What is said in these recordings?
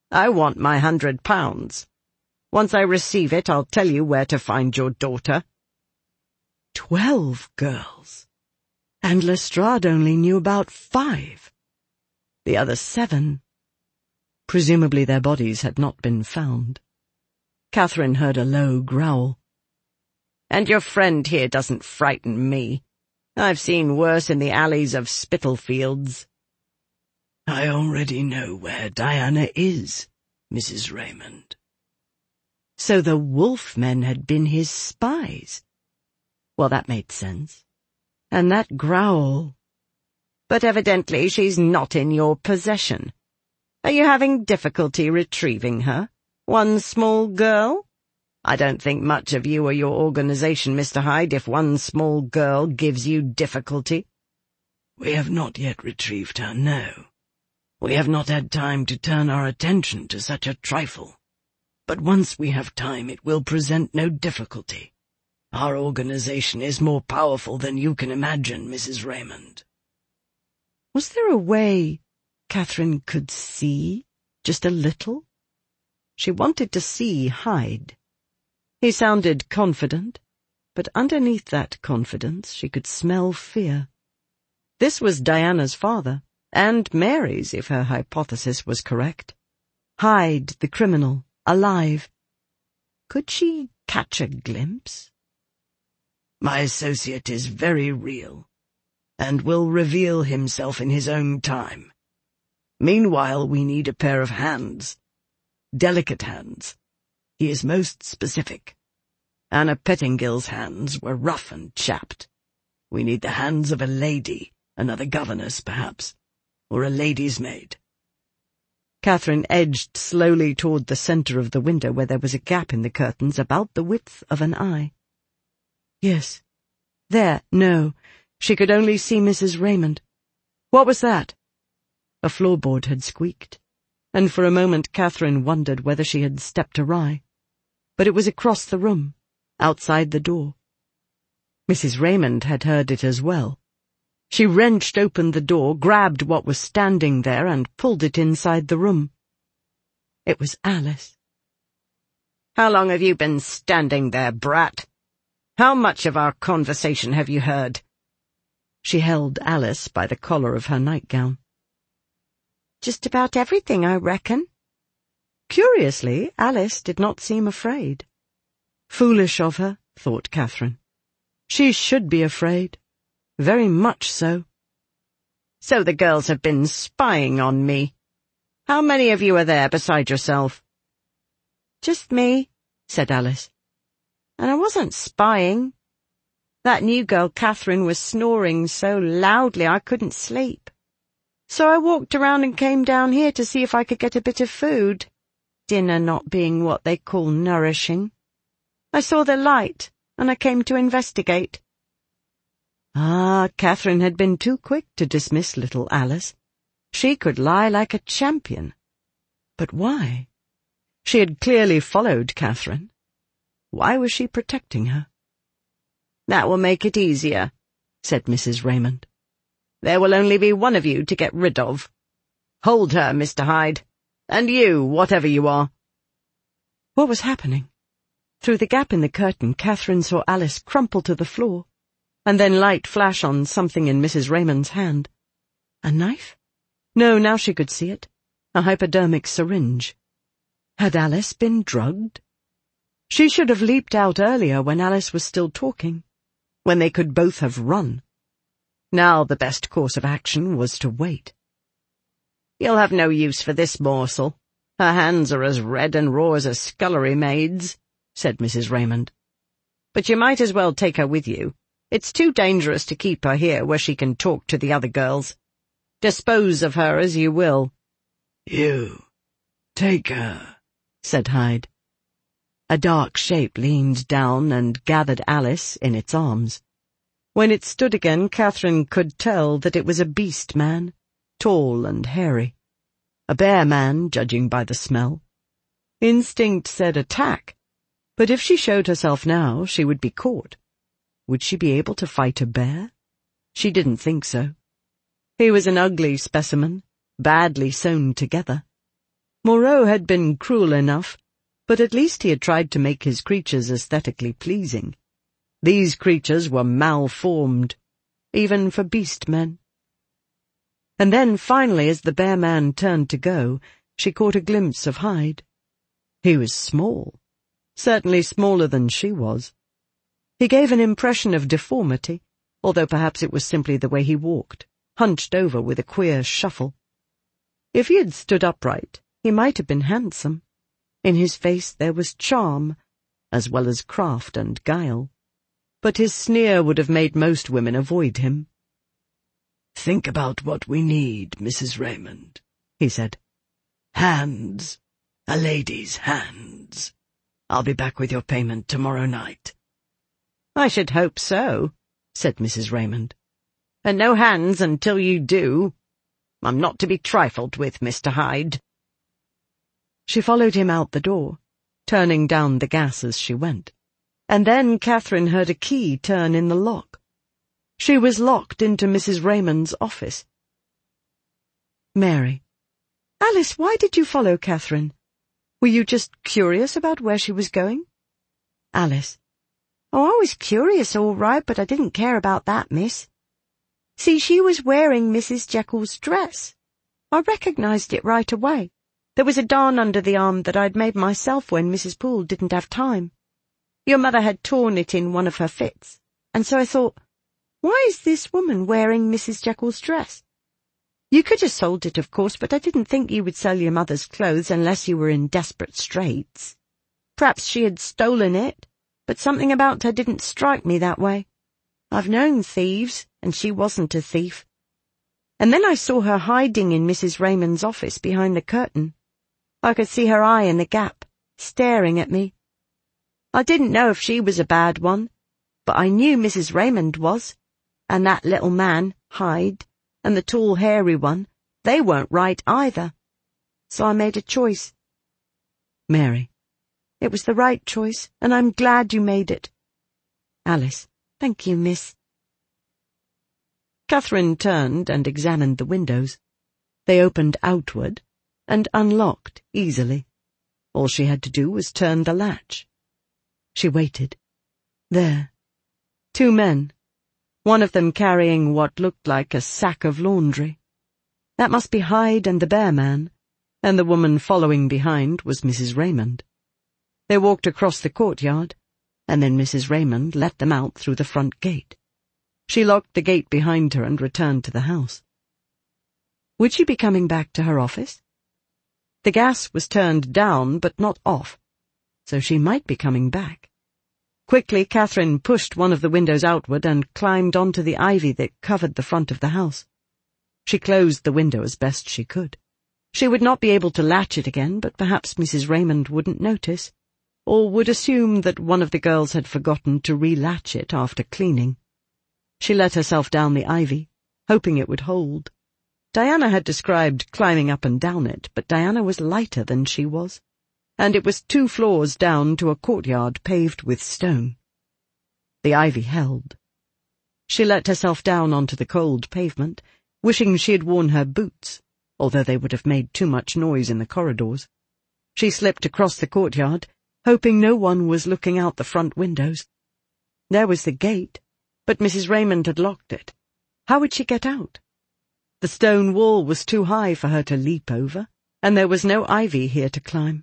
I want my £100. Once I receive it, I'll tell you where to find your daughter." 12 girls. And Lestrade only knew about 5. The other 7. Presumably their bodies had not been found. Catherine heard a low growl. "And your friend here doesn't frighten me. I've seen worse in the alleys of Spitalfields." "I already know where Diana is, Mrs. Raymond." So the wolf men had been his spies. Well, that made sense. And that growl. "But evidently she's not in your possession. Are you having difficulty retrieving her? One small girl? I don't think much of you or your organization, Mr. Hyde, if one small girl gives you difficulty." "We have not yet retrieved her, no. We have not had time to turn our attention to such a trifle. But once we have time, it will present no difficulty. Our organization is more powerful than you can imagine, Mrs. Raymond." Was there a way Catherine could see, just a little? She wanted to see Hyde. He sounded confident, but underneath that confidence she could smell fear. This was Diana's father, and Mary's, if her hypothesis was correct. Hyde, the criminal, alive. Could she catch a glimpse? "My associate is very real, and will reveal himself in his own time. Meanwhile, we need a pair of hands. Delicate hands. He is most specific. Anna Pettingill's hands were rough and chapped. We need the hands of a lady, another governess, perhaps, or a lady's maid." Catherine edged slowly toward the center of the window where there was a gap in the curtains about the width of an eye. Yes. There, no. She could only see Mrs. Raymond. What was that? A floorboard had squeaked, and for a moment Catherine wondered whether she had stepped awry. But it was across the room, outside the door. Mrs. Raymond had heard it as well. She wrenched open the door, grabbed what was standing there, and pulled it inside the room. It was Alice. "How long have you been standing there, brat? How much of our conversation have you heard?" She held Alice by the collar of her nightgown. "Just about everything, I reckon." Curiously, Alice did not seem afraid. Foolish of her, thought Catherine. She should be afraid. Very much so. "So the girls have been spying on me. How many of you are there beside yourself?" "Just me," said Alice. "And I wasn't spying. That new girl, Catherine, was snoring so loudly I couldn't sleep. So I walked around and came down here to see if I could get a bit of food, dinner not being what they call nourishing. I saw the light, and I came to investigate." Ah, Catherine had been too quick to dismiss little Alice. She could lie like a champion. But why? She had clearly followed Catherine. Why was she protecting her? "That will make it easier," said Mrs. Raymond. "There will only be one of you to get rid of. Hold her, Mr. Hyde. And you, whatever you are." What was happening? Through the gap in the curtain, Catherine saw Alice crumple to the floor, and then light flash on something in Mrs. Raymond's hand. A knife? No, now she could see it. A hypodermic syringe. Had Alice been drugged? She should have leaped out earlier when Alice was still talking, when they could both have run. Now the best course of action was to wait. "You'll have no use for this morsel. Her hands are as red and raw as a scullery maid's," said Mrs. Raymond. "But you might as well take her with you. It's too dangerous to keep her here where she can talk to the other girls. Dispose of her as you will." "You, take her," said Hyde. A dark shape leaned down and gathered Alice in its arms. When it stood again, Catherine could tell that it was a beast man, tall and hairy. A bear man, judging by the smell. Instinct said attack, but if she showed herself now, she would be caught. Would she be able to fight a bear? She didn't think so. He was an ugly specimen, badly sewn together. Moreau had been cruel enough, but at least he had tried to make his creatures aesthetically pleasing. These creatures were malformed, even for beast men. And then, finally, as the bear man turned to go, she caught a glimpse of Hyde. He was small, certainly smaller than she was. He gave an impression of deformity, although perhaps it was simply the way he walked, hunched over with a queer shuffle. If he had stood upright, he might have been handsome. In his face there was charm, as well as craft and guile. But his sneer would have made most women avoid him. "Think about what we need, Mrs. Raymond," he said. "Hands. A lady's hands. I'll be back with your payment tomorrow night." "I should hope so," said Mrs. Raymond. "And no hands until you do. I'm not to be trifled with, Mr. Hyde." She followed him out the door, turning down the gas as she went. And then Catherine heard a key turn in the lock. She was locked into Mrs. Raymond's office. Mary. "Alice, why did you follow Catherine? Were you just curious about where she was going?" Alice. "Oh, I was curious, all right, but I didn't care about that, miss. See, she was wearing Mrs. Jekyll's dress. I recognized it right away. There was a darn under the arm that I'd made myself when Mrs. Poole didn't have time. Your mother had torn it in one of her fits, and so I thought, why is this woman wearing Mrs. Jekyll's dress? You could have sold it, of course, but I didn't think you would sell your mother's clothes unless you were in desperate straits. Perhaps she had stolen it, but something about her didn't strike me that way. I've known thieves, and she wasn't a thief. And then I saw her hiding in Mrs. Raymond's office behind the curtain. I could see her eye in the gap, staring at me. I didn't know if she was a bad one, but I knew Mrs. Raymond was, and that little man, Hyde, and the tall hairy one, they weren't right either. So I made a choice." Mary. "It was the right choice, and I'm glad you made it." Alice. "Thank you, miss." Catherine turned and examined the windows. They opened outward and unlocked easily. All she had to do was turn the latch. She waited. There. 2 men. One of them carrying what looked like a sack of laundry. That must be Hyde and the bear man, and the woman following behind was Mrs. Raymond. They walked across the courtyard, and then Mrs. Raymond let them out through the front gate. She locked the gate behind her and returned to the house. Would she be coming back to her office? The gas was turned down but not off, so she might be coming back. Quickly, Catherine pushed one of the windows outward and climbed onto the ivy that covered the front of the house. She closed the window as best she could. She would not be able to latch it again, but perhaps Mrs. Raymond wouldn't notice, or would assume that one of the girls had forgotten to relatch it after cleaning. She let herself down the ivy, hoping it would hold. Diana had described climbing up and down it, but Diana was lighter than she was, and it was 2 floors down to a courtyard paved with stone. The ivy held. She let herself down onto the cold pavement, wishing she had worn her boots, although they would have made too much noise in the corridors. She slipped across the courtyard, hoping no one was looking out the front windows. There was the gate, but Mrs. Raymond had locked it. How would she get out? The stone wall was too high for her to leap over, and there was no ivy here to climb.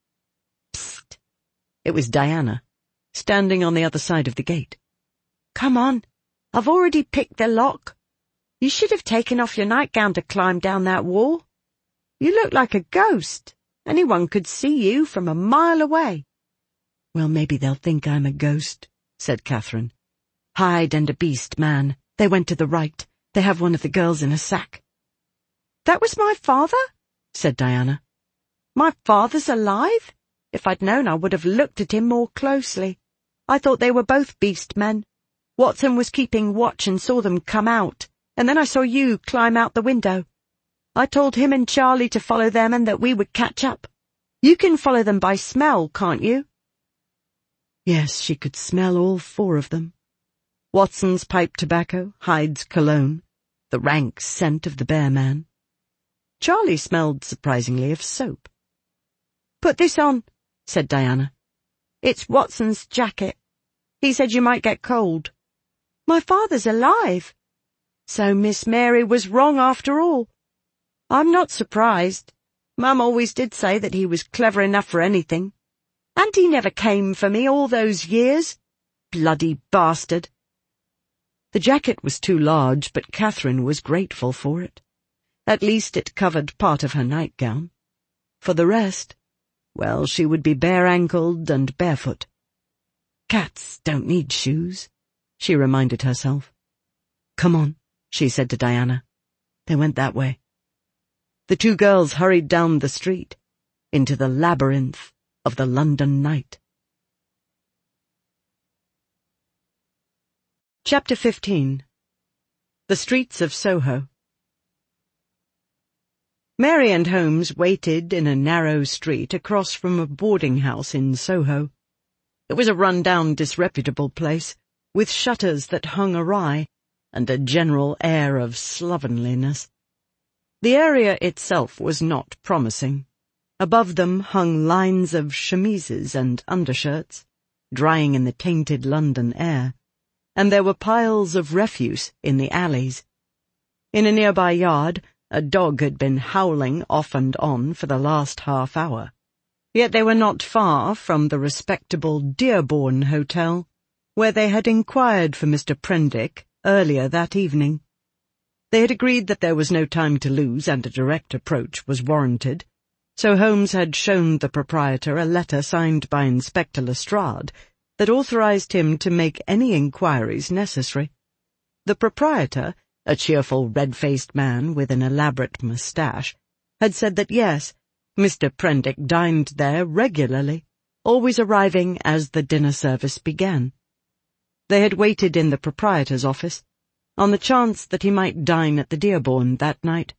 Psst! It was Diana, standing on the other side of the gate. "Come on, I've already picked the lock. You should have taken off your nightgown to climb down that wall. You look like a ghost. Anyone could see you from a mile away." "Well, maybe they'll think I'm a ghost," said Catherine. "Hyde and a beast man. They went to the right. They have one of the girls in a sack." "That was my father?" said Diana. "My father's alive? If I'd known, I would have looked at him more closely. I thought they were both beast men. Watson was keeping watch and saw them come out, and then I saw you climb out the window. I told him and Charlie to follow them and that we would catch up. You can follow them by smell, can't you?" Yes, she could smell all 4 of them. Watson's pipe tobacco, Hyde's cologne, the rank scent of the bear man. Charlie smelled surprisingly of soap, "Put this on," said Diana. "It's Watson's jacket. He said you might get cold." "My father's alive." So Miss Mary was wrong after all. I'm not surprised. Mum always did say that he was clever enough for anything. And he never came for me all those years. Bloody bastard. The jacket was too large, but Catherine was grateful for it. At least it covered part of her nightgown. For the rest, well, she would be bare-ankled and barefoot. Cats don't need shoes, she reminded herself. "Come on," she said to Diana. They went that way. The two girls hurried down the street, into the labyrinth of the London night. Chapter 15. The Streets of Soho. Mary and Holmes waited in a narrow street across from a boarding house in Soho. It was a run-down, disreputable place, with shutters that hung awry, and a general air of slovenliness. The area itself was not promising. Above them hung lines of chemises and undershirts, drying in the tainted London air, and there were piles of refuse in the alleys. In a nearby yard, a dog had been howling off and on for the last half hour. Yet they were not far from the respectable Dearborn Hotel, where they had inquired for Mr. Prendick earlier that evening. They had agreed that there was no time to lose and a direct approach was warranted, so Holmes had shown the proprietor a letter signed by Inspector Lestrade that authorized him to make any inquiries necessary. The proprietor, a cheerful red-faced man with an elaborate moustache, had said that yes, Mr. Prendick dined there regularly, always arriving as the dinner service began. They had waited in the proprietor's office, on the chance that he might dine at the Dearborn that night.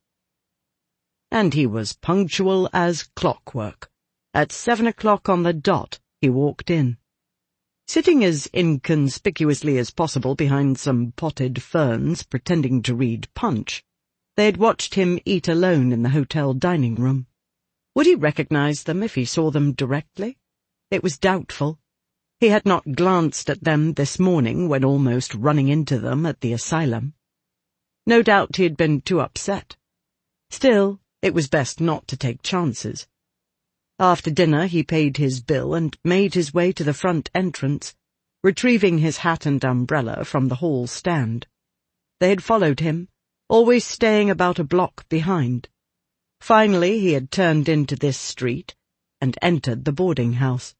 And he was punctual as clockwork. At 7 o'clock on the dot he walked in. Sitting as inconspicuously as possible behind some potted ferns, pretending to read Punch, they had watched him eat alone in the hotel dining room. Would he recognize them if he saw them directly? It was doubtful. He had not glanced at them this morning when almost running into them at the asylum. No doubt he had been too upset. Still, it was best not to take chances. After dinner he paid his bill and made his way to the front entrance, retrieving his hat and umbrella from the hall stand. They had followed him, always staying about a block behind. Finally he had turned into this street and entered the boarding house.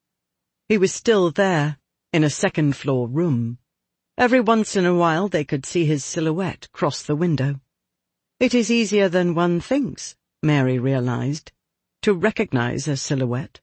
He was still there, in a second-floor room. Every once in a while they could see his silhouette cross the window. It is easier than one thinks, Mary realized, to recognize a silhouette.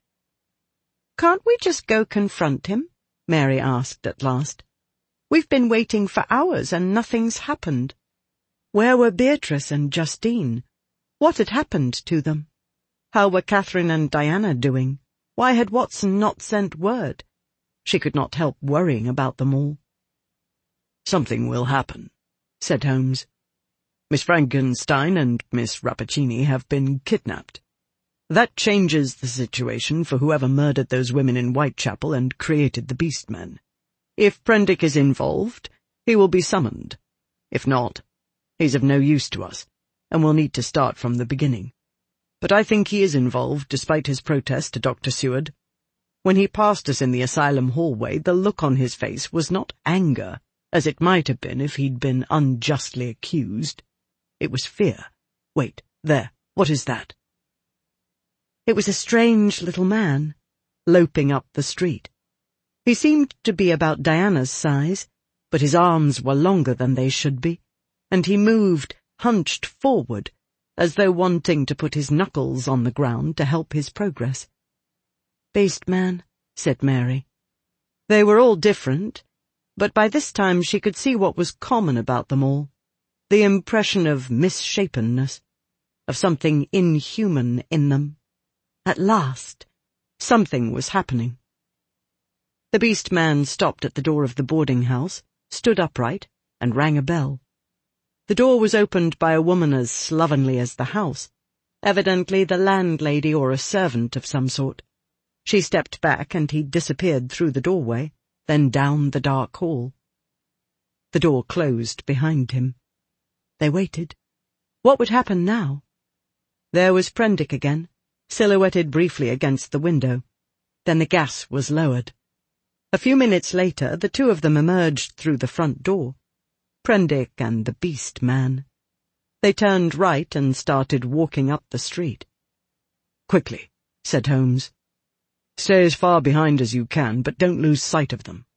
"Can't we just go confront him?" Mary asked at last. "We've been waiting for hours and nothing's happened. Where were Beatrice and Justine? What had happened to them? How were Catherine and Diana doing? Why had Watson not sent word? She could not help worrying about them all. "Something will happen," said Holmes. "Miss Frankenstein and Miss Rappaccini have been kidnapped. That changes the situation for whoever murdered those women in Whitechapel and created the Beastmen. If Prendick is involved, he will be summoned. If not, he's of no use to us, and we'll need to start from the beginning. But I think he is involved, despite his protest to Dr. Seward. When he passed us in the asylum hallway, the look on his face was not anger, as it might have been if he'd been unjustly accused. It was fear. Wait, there, what is that?" It was a strange little man, loping up the street. He seemed to be about Diana's size, but his arms were longer than they should be, and he moved, hunched forward, as though wanting to put his knuckles on the ground to help his progress. "Beastman," said Mary. They were all different, but by this time she could see what was common about them all, the impression of misshapenness, of something inhuman in them. At last, something was happening. The Beastman stopped at the door of the boarding house, stood upright, and rang a bell. The door was opened by a woman as slovenly as the house, Evidently the landlady or a servant of some sort. She stepped back and he disappeared through the doorway, then down the dark hall. The door closed behind him. They waited. What would happen now? There was Prendick again, silhouetted briefly against the window. Then the gas was lowered. A few minutes later, the two of them emerged through the front door, Prendick and the beast man. They turned right and started walking up the street. "Quickly," said Holmes. "Stay as far behind as you can, but don't lose sight of them."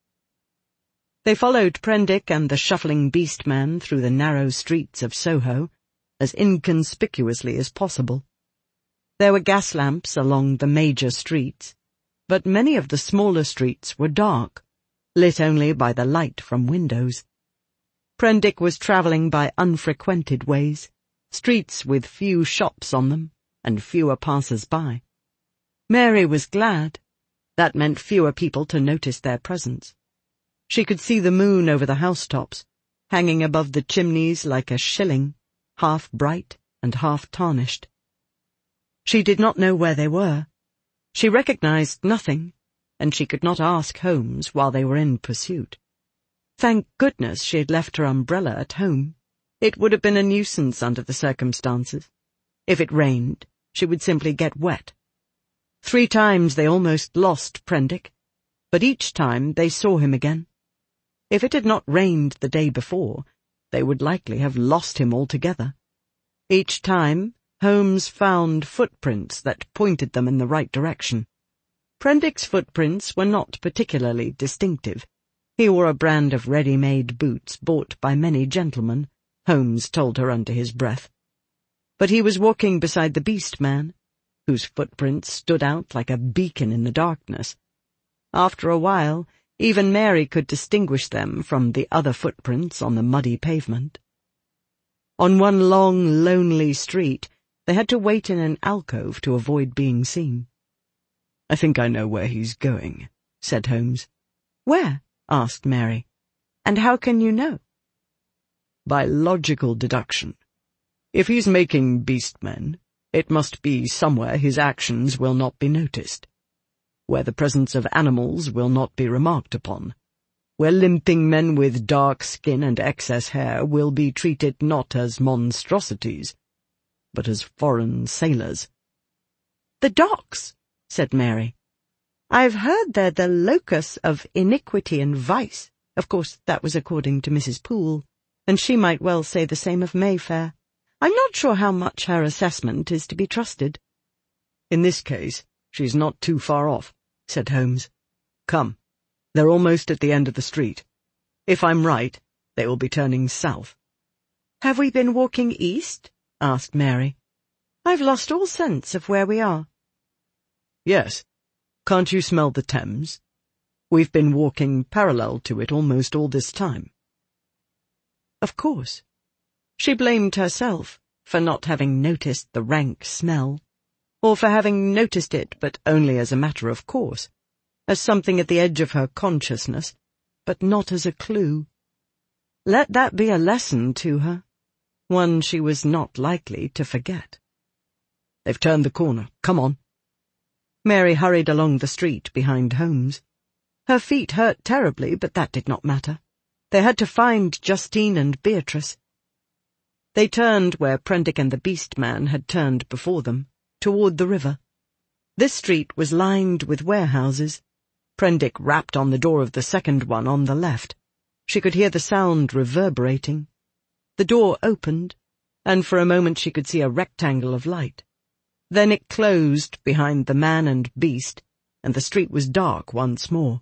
They followed Prendick and the shuffling beast man through the narrow streets of Soho, as inconspicuously as possible. There were gas lamps along the major streets, but many of the smaller streets were dark, lit only by the light from windows. Prendick was travelling by unfrequented ways, streets with few shops on them, and fewer passers-by. Mary was glad. That meant fewer people to notice their presence. She could see the moon over the housetops, hanging above the chimneys like a shilling, half bright and half tarnished. She did not know where they were. She recognized nothing, and she could not ask Holmes while they were in pursuit. Thank goodness she had left her umbrella at home. It would have been a nuisance under the circumstances. If it rained, she would simply get wet. 3 times they almost lost Prendick, but each time they saw him again. If it had not rained the day before, they would likely have lost him altogether. Each time, Holmes found footprints that pointed them in the right direction. Prendick's footprints were not particularly distinctive. He wore a brand of ready-made boots bought by many gentlemen, Holmes told her under his breath. But he was walking beside the beast man, whose footprints stood out like a beacon in the darkness. After a while, even Mary could distinguish them from the other footprints on the muddy pavement. On one long, lonely street, they had to wait in an alcove to avoid being seen. "I think I know where he's going," said Holmes. "Where?" asked Mary. "And how can you know?" "By logical deduction. If he's making beast men, it must be somewhere his actions will not be noticed, where the presence of animals will not be remarked upon, where limping men with dark skin and excess hair will be treated not as monstrosities, but as foreign sailors." "The docks," said Mary. "I've heard they're the locus of iniquity and vice. Of course, that was according to Mrs. Poole, and she might well say the same of Mayfair. I'm not sure how much her assessment is to be trusted." "In this case, she's not too far off," said Holmes. "Come, they're almost at the end of the street. If I'm right, they will be turning south." "Have we been walking east?" asked Mary. "I've lost all sense of where we are." "Yes. Can't you smell the Thames? We've been walking parallel to it almost all this time." Of course. She blamed herself for not having noticed the rank smell, or for having noticed it but only as a matter of course, as something at the edge of her consciousness, but not as a clue. Let that be a lesson to her, one she was not likely to forget. "They've turned the corner. Come on." Mary hurried along the street behind Holmes. Her feet hurt terribly, but that did not matter. They had to find Justine and Beatrice. They turned where Prendick and the beast man had turned before them, toward the river. This street was lined with warehouses. Prendick rapped on the door of the second one on the left. She could hear the sound reverberating. The door opened, and for a moment she could see a rectangle of light. Then it closed behind the man and beast, and the street was dark once more.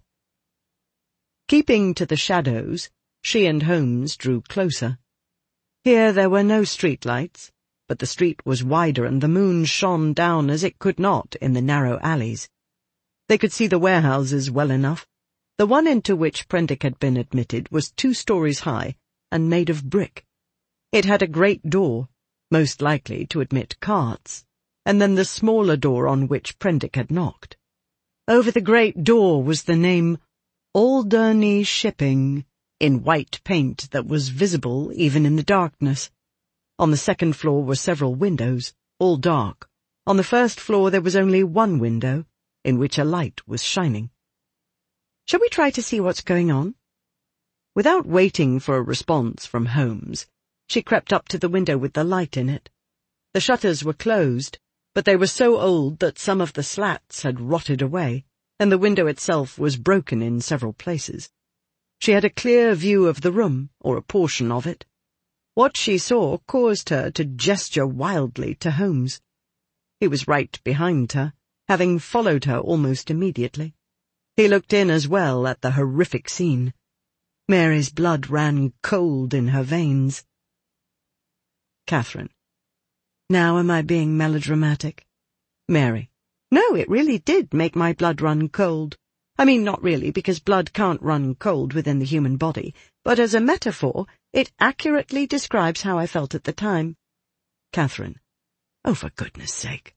Keeping to the shadows, she and Holmes drew closer. Here there were no streetlights, but the street was wider and the moon shone down as it could not in the narrow alleys. They could see the warehouses well enough. The one into which Prendick had been admitted was 2 stories high and made of brick. It had a great door, most likely to admit carts, and then the smaller door on which Prendick had knocked. Over the great door was the name Alderney Shipping, in white paint that was visible even in the darkness. On the second floor were several windows, all dark. On the first floor there was only one window, in which a light was shining. "Shall we try to see what's going on?" Without waiting for a response from Holmes, she crept up to the window with the light in it. The shutters were closed, but they were so old that some of the slats had rotted away, and the window itself was broken in several places. She had a clear view of the room, or a portion of it. What she saw caused her to gesture wildly to Holmes. He was right behind her, having followed her almost immediately. He looked in as well at the horrific scene. Mary's blood ran cold in her veins. Catherine: "Now am I being melodramatic?" Mary: "No, it really did make my blood run cold. I mean, not really, because blood can't run cold within the human body, but as a metaphor, it accurately describes how I felt at the time." Catherine: "Oh, for goodness sake."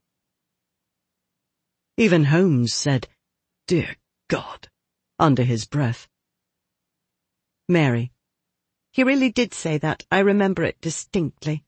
Even Holmes said, "Dear God," under his breath. Mary: "He really did say that. I remember it distinctly."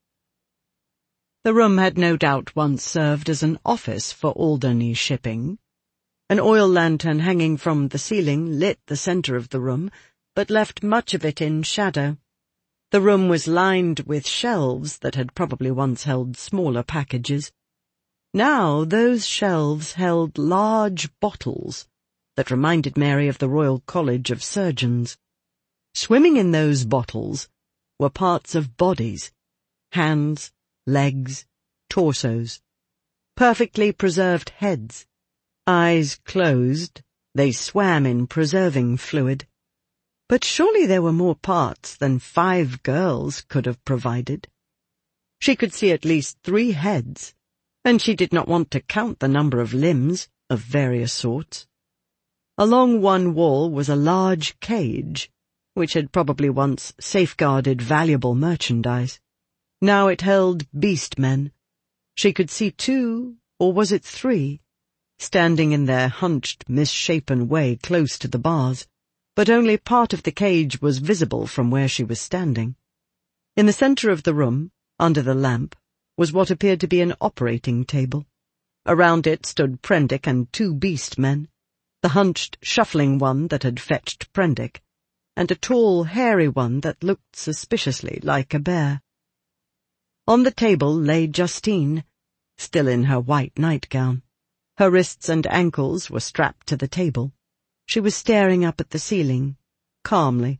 The room had no doubt once served as an office for Alderney Shipping. An oil lantern hanging from the ceiling lit the centre of the room, but left much of it in shadow. The room was lined with shelves that had probably once held smaller packages. Now those shelves held large bottles that reminded Mary of the Royal College of Surgeons. Swimming in those bottles were parts of bodies, hands, legs, torsos, perfectly preserved heads. Eyes closed, they swam in preserving fluid. But surely there were more parts than 5 girls could have provided. She could see at least 3 heads, and she did not want to count the number of limbs of various sorts. Along one wall was a large cage, which had probably once safeguarded valuable merchandise. Now it held beast-men. She could see 2, or was it 3, standing in their hunched, misshapen way close to the bars, but only part of the cage was visible from where she was standing. In the centre of the room, under the lamp, was what appeared to be an operating table. Around it stood Prendick and 2 beast-men, the hunched, shuffling one that had fetched Prendick, and a tall, hairy one that looked suspiciously like a bear. On the table lay Justine, still in her white nightgown. Her wrists and ankles were strapped to the table. She was staring up at the ceiling, calmly.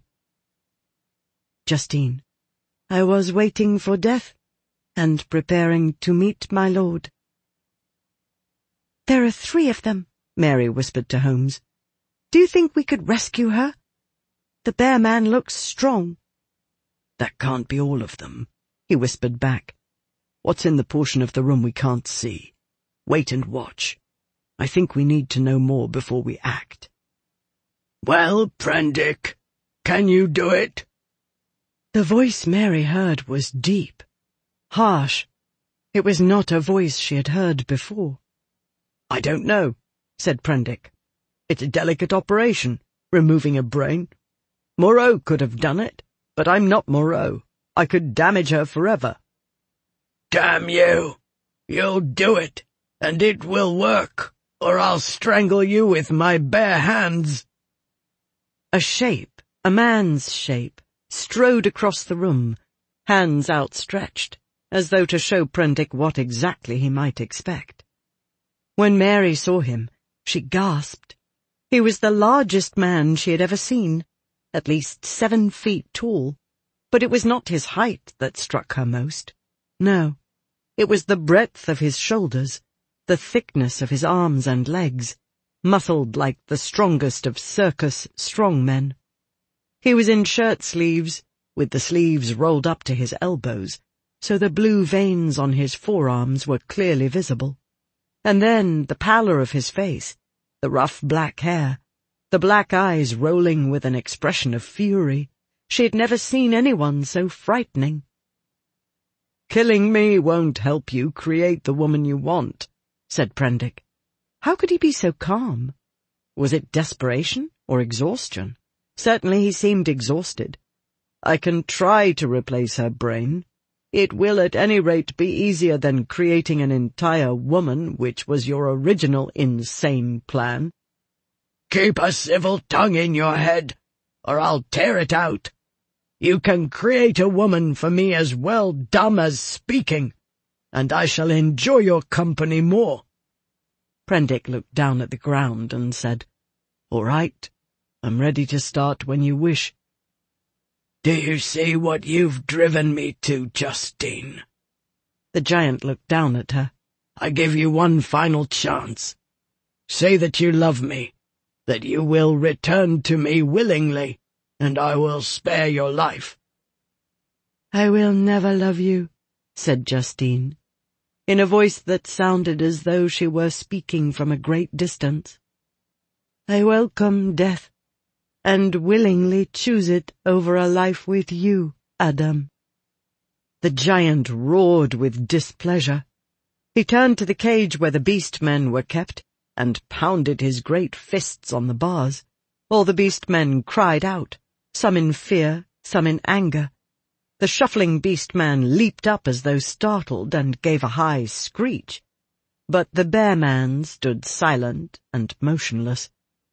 "Justine, I was waiting for death, and preparing to meet my lord." "There are 3 of them," Mary whispered to Holmes. "Do you think we could rescue her? The bear man looks strong." "That can't be all of them," he whispered back. "What's in the portion of the room we can't see? Wait and watch. I think we need to know more before we act." "Well, Prendick, can you do it?" The voice Mary heard was deep, harsh. It was not a voice she had heard before. "I don't know," said Prendick. "It's a delicate operation, removing a brain. Moreau could have done it, but I'm not Moreau. I could damage her forever." "Damn you! You'll do it, and it will work, or I'll strangle you with my bare hands." A shape, a man's shape, strode across the room, hands outstretched, as though to show Prendick what exactly he might expect. When Mary saw him, she gasped. He was the largest man she had ever seen, at least 7 feet tall, but it was not his height that struck her most. No, it was the breadth of his shoulders, the thickness of his arms and legs, muscled like the strongest of circus strongmen. He was in shirt-sleeves, with the sleeves rolled up to his elbows, so the blue veins on his forearms were clearly visible. And then the pallor of his face, the rough black hair, the black eyes rolling with an expression of fury. She had never seen anyone so frightening. "Killing me won't help you create the woman you want," said Prendick. How could he be so calm? Was it desperation or exhaustion? Certainly he seemed exhausted. "I can try to replace her brain. It will at any rate be easier than creating an entire woman, which was your original insane plan. Keep a civil tongue in your head, or I'll tear it out. You can create a woman for me as well dumb as speaking, and I shall enjoy your company more. Prendick looked down at the ground and said, "All right, I'm ready to start when you wish." Do you see what you've driven me to, Justine? The giant looked down at her. I give you one final chance. Say that you love me, that you will return to me willingly, and I will spare your life. "I will never love you," said Justine, in a voice that sounded as though she were speaking from a great distance. "I welcome death, and willingly choose it over a life with you, Adam." The giant roared with displeasure. He turned to the cage where the beast men were kept, and pounded his great fists on the bars. All the beast men cried out, some in fear, some in anger. The shuffling beast man leaped up as though startled and gave a high screech. But the bear man stood silent and motionless.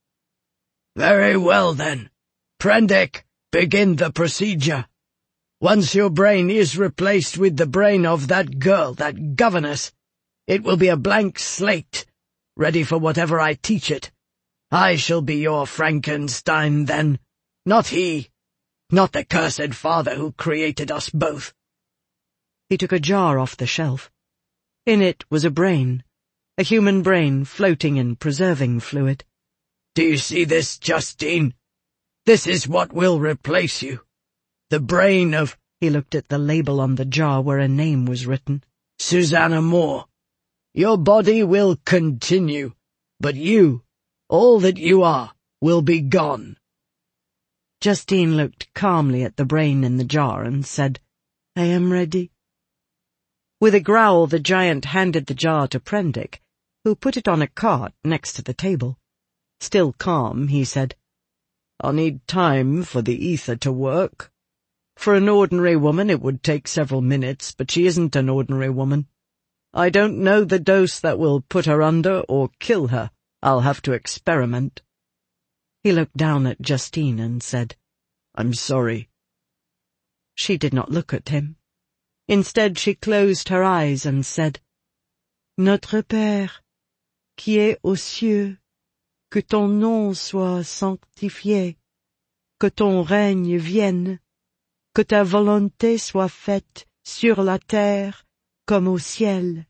Very well, then. Prendick, begin the procedure. Once your brain is replaced with the brain of that girl, that governess, it will be a blank slate, ready for whatever I teach it. I shall be your Frankenstein then, not he, not the cursed father who created us both. He took a jar off the shelf. In it was a human brain floating in preserving fluid. Do you see this, Justine? This is what will replace you. The brain of— He looked at the label on the jar where a name was written. Susanna Moore. Your body will continue, but you, all that you are, will be gone. Justine looked calmly at the brain in the jar and said, "I am ready." With a growl, the giant handed the jar to Prendick, who put it on a cart next to the table. Still calm, he said, "I'll need time for the ether to work. For an ordinary woman it would take several minutes, but she isn't an ordinary woman. I don't know the dose that will put her under or kill her. I'll have to experiment." He looked down at Justine and said, "I'm sorry." She did not look at him. Instead she closed her eyes and said, "Notre Père, qui es aux cieux, que ton nom soit sanctifié, que ton règne vienne, que ta volonté soit faite sur la terre comme au ciel."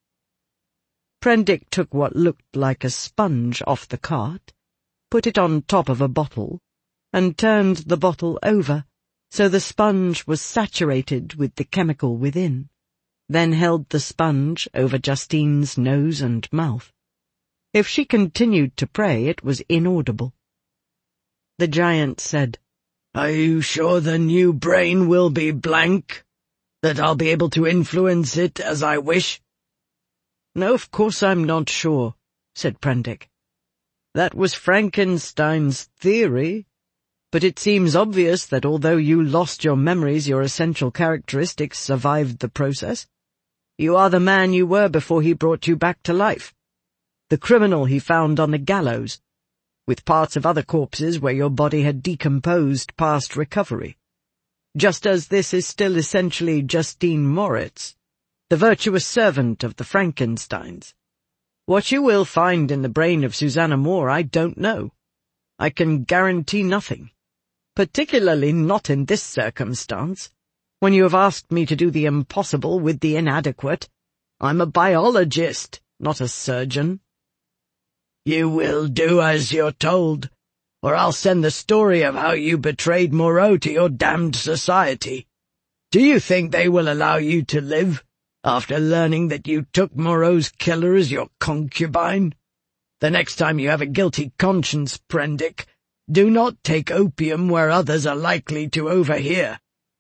Prendick took what looked like a sponge off the cart, put it on top of a bottle, and turned the bottle over so the sponge was saturated with the chemical within, then held the sponge over Justine's nose and mouth. If she continued to pray, it was inaudible. The giant said, "Are you sure the new brain will be blank? That I'll be able to influence it as I wish?" "No, of course I'm not sure," said Prendick. "That was Frankenstein's theory, but it seems obvious that although you lost your memories, your essential characteristics survived the process. You are the man you were before he brought you back to life, the criminal he found on the gallows, with parts of other corpses where your body had decomposed past recovery. Just as this is still essentially Justine Moritz, the virtuous servant of the Frankensteins. What you will find in the brain of Susanna Moore I don't know. I can guarantee nothing, particularly not in this circumstance, when you have asked me to do the impossible with the inadequate. I'm a biologist, not a surgeon." "You will do as you're told, or I'll send the story of how you betrayed Moreau to your damned society. Do you think they will allow you to live, after learning that you took Moreau's killer as your concubine? The next time you have a guilty conscience, Prendick, do not take opium where others are likely to overhear."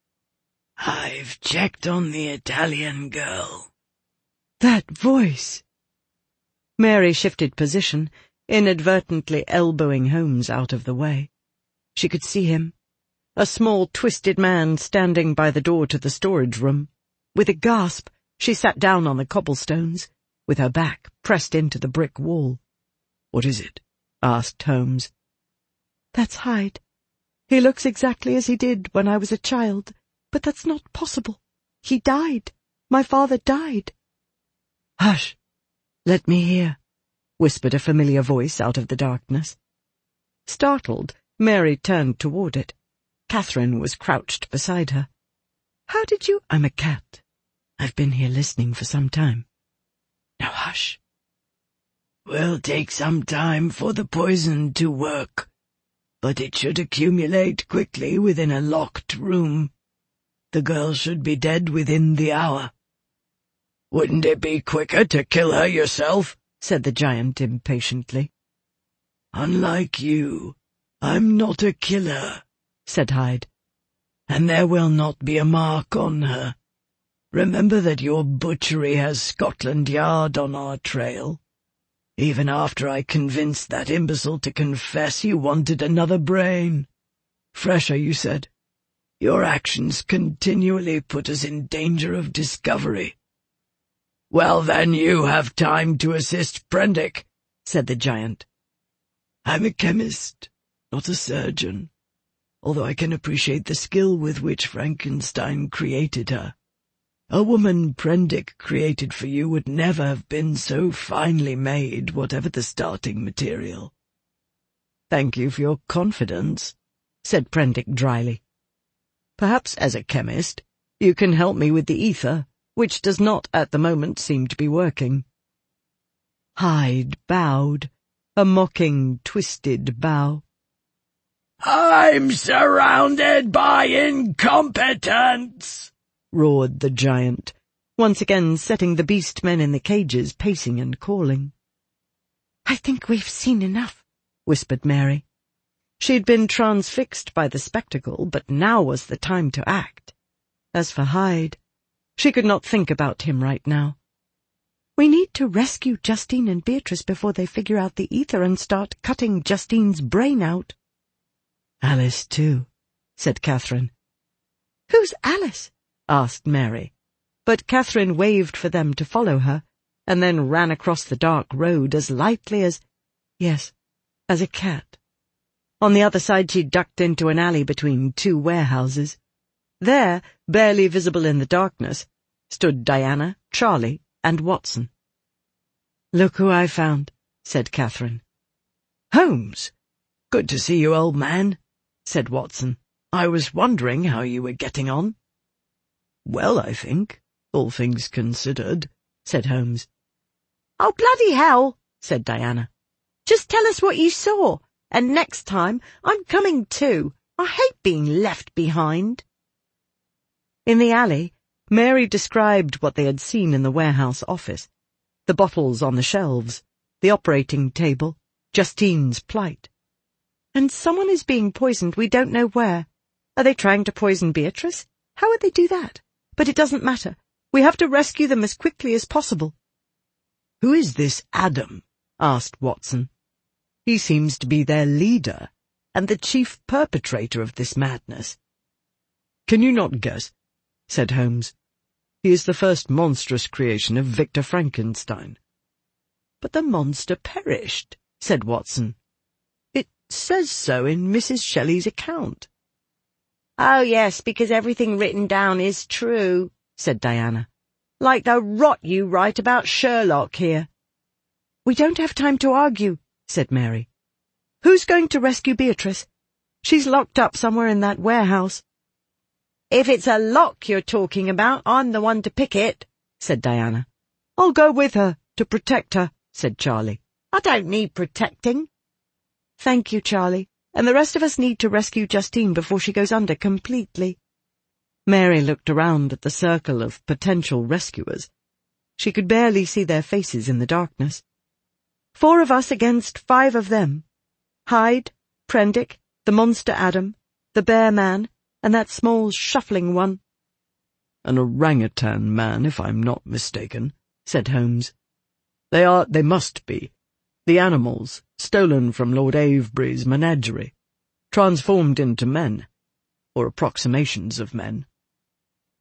"I've checked on the Italian girl." That voice! Mary shifted position, inadvertently elbowing Holmes out of the way. She could see him, a small, twisted man standing by the door to the storage room. With a gasp, she sat down on the cobblestones, with her back pressed into the brick wall. "What is it?" asked Holmes. "That's Hyde. He looks exactly as he did when I was a child, but that's not possible. He died. My father died." "Hush! Let me hear," whispered a familiar voice out of the darkness. Startled, Mary turned toward it. Catherine was crouched beside her. "How did you—" "I'm a cat. I've been here listening for some time. Now hush. Will take some time for the poison to work, but it should accumulate quickly within a locked room. The girl should be dead within the hour." "Wouldn't it be quicker to kill her yourself?" said the giant impatiently. "Unlike you, I'm not a killer," said Hyde. "And there will not be a mark on her. Remember that your butchery has Scotland Yard on our trail. Even after I convinced that imbecile to confess you wanted another brain. Fresher, you said. Your actions continually put us in danger of discovery." "Well, then you have time to assist Prendick," said the giant. "I'm a chemist, not a surgeon, although I can appreciate the skill with which Frankenstein created her. A woman Prendick created for you would never have been so finely made, whatever the starting material." "Thank you for your confidence," said Prendick dryly. "Perhaps as a chemist you can help me with the ether, which does not at the moment seem to be working." Hyde bowed, a mocking, twisted bow. "I'm surrounded by incompetence," roared the giant, once again setting the beast men in the cages pacing and calling. "I think we've seen enough," whispered Mary. She had been transfixed by the spectacle, but now was the time to act. As for Hyde, she could not think about him right now. "We need to rescue Justine and Beatrice before they figure out the ether and start cutting Justine's brain out." "Alice, too," said Catherine. "Who's Alice?" asked Mary, but Catherine waved for them to follow her, and then ran across the dark road as lightly as— yes, as a cat. On the other side she ducked into an alley between two warehouses. There, barely visible in the darkness, stood Diana, Charlie, and Watson. "Look who I found," said Catherine. "Holmes! Good to see you, old man," said Watson. "I was wondering how you were getting on." "Well, I think, all things considered," said Holmes. "Oh, bloody hell," said Diana. "Just tell us what you saw, and next time I'm coming too. I hate being left behind." In the alley, Mary described what they had seen in the warehouse office, the bottles on the shelves, the operating table, Justine's plight. "And someone is being poisoned, we don't know where. Are they trying to poison Beatrice? How would they do that? But it doesn't matter. We have to rescue them as quickly as possible." "Who is this Adam?" asked Watson. "He seems to be their leader, and the chief perpetrator of this madness." "Can you not guess?" said Holmes. "He is the first monstrous creation of Victor Frankenstein." "But the monster perished," said Watson. "It says so in Mrs. Shelley's account." "Oh, yes, because everything written down is true," said Diana. "Like the rot you write about Sherlock here." "We don't have time to argue," said Mary. "Who's going to rescue Beatrice? She's locked up somewhere in that warehouse." "If it's a lock you're talking about, I'm the one to pick it," said Diana. "I'll go with her, to protect her," said Charlie. "I don't need protecting." "Thank you, Charlie. And the rest of us need to rescue Justine before she goes under completely." Mary looked around at the circle of potential rescuers. She could barely see their faces in the darkness. 4 of us against 5 of them. Hyde, Prendick, the monster Adam, the bear man, and that small shuffling one. "An orangutan man, if I'm not mistaken," said Holmes. They must be. The animals, stolen from Lord Avebury's menagerie, transformed into men, or approximations of men.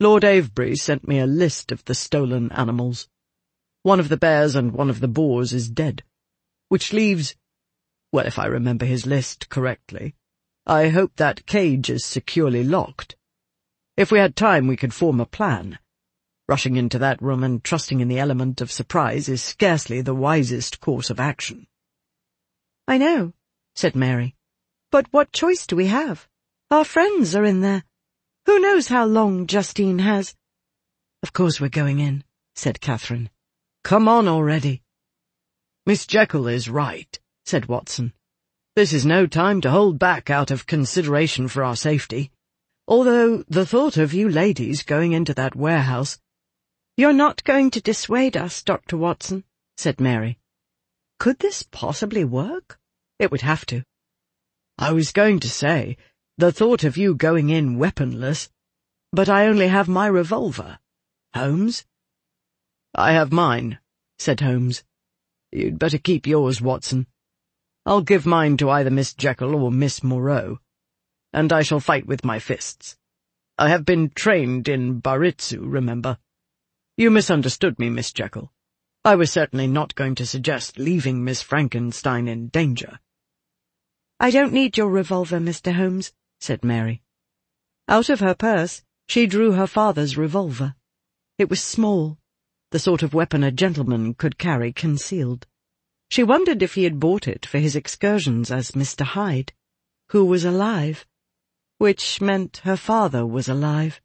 Lord Avebury sent me a list of the stolen animals. One of the bears and one of the boars is dead, which leaves, well, if I remember his list correctly, I hope that cage is securely locked. If we had time, we could form a plan. Rushing into that room and trusting in the element of surprise is scarcely the wisest course of action." "I know," said Mary. "But what choice do we have? Our friends are in there. Who knows how long Justine has—" "Of course we're going in," said Catherine. "Come on already." "Miss Jekyll is right," said Watson. "This is no time to hold back out of consideration for our safety. Although the thought of you ladies going into that warehouse—" "You're not going to dissuade us, Dr. Watson," said Mary. Could this possibly work? It would have to. "I was going to say, the thought of you going in weaponless, but I only have my revolver. Holmes?" "I have mine," said Holmes. "You'd better keep yours, Watson. I'll give mine to either Miss Jekyll or Miss Moreau, and I shall fight with my fists. I have been trained in Baritsu, remember. You misunderstood me, Miss Jekyll. I was certainly not going to suggest leaving Miss Frankenstein in danger." "I don't need your revolver, Mr. Holmes," said Mary. Out of her purse, she drew her father's revolver. It was small, the sort of weapon a gentleman could carry concealed. She wondered if he had bought it for his excursions as Mr. Hyde, who was alive, which meant her father was alive.